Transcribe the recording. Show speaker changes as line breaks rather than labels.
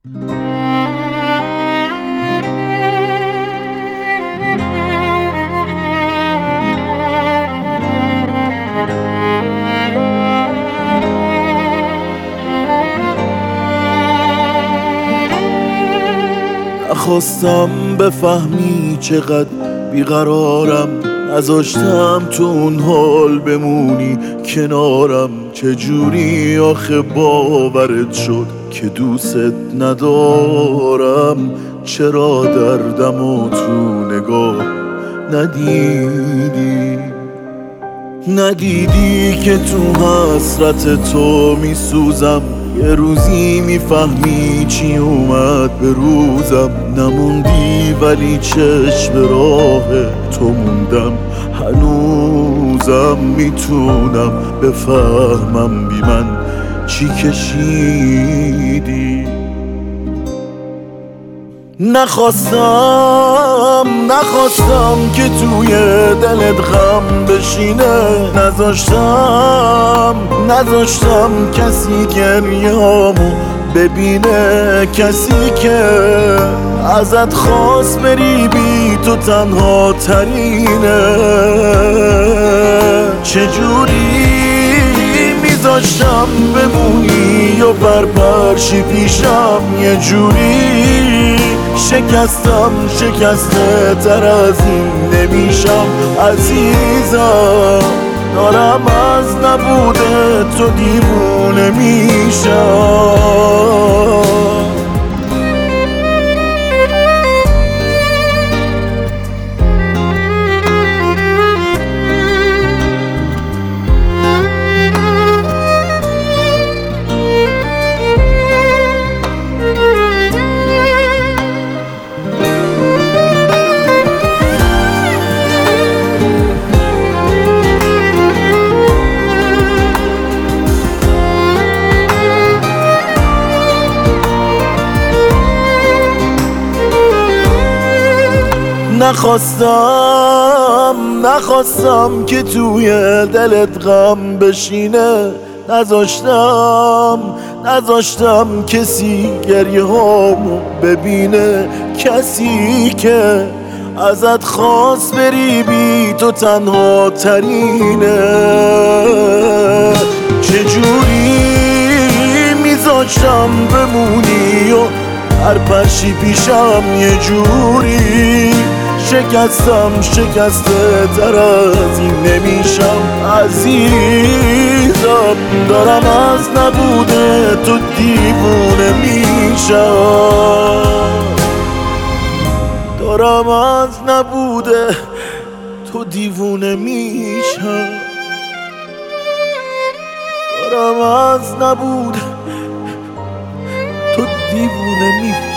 نخواستم بفهمی چقدر بیقرارم، نذاشتم تو اون حال بمونی کنارم. چجوری آخه باورت شد که دوست ندارم؟ چرا دردمو تو نگاه ندیدی که تو حسرت تو میسوزم؟ یه روزی میفهمی چی اومد به روزم. نموندی ولی چشم راه تو موندم، هنوزم میتونم بفهمم بی من چی کشیدی. نخواستم که توی دلت غم بشینه، نذاشتم کسی گریه‌هامو ببینه، کسی که ازت خواست بری بی تو تنها ترینه. چجوری میذاشتم بمونی و برپرشی پیشم؟ یه جوری شکسته تر از این نمیشم عزیزم. دارم از نبوده تو دیوونه میشم. نخواستم که توی دلت غم بشینه، نذاشتم کسی گریه هامو ببینه، کسی که ازت خواست بری بی تو تنها ترینه. چجوری میذاشتم بمونی و هر پرشی پیشم؟ یه جوری شکسته تر از این نمیشم عزیزم. دارم از نبوده تو دیوونه میشم، دارم از نبوده تو دیوونه میشم، دارم از نبوده تو دیوونه میشم.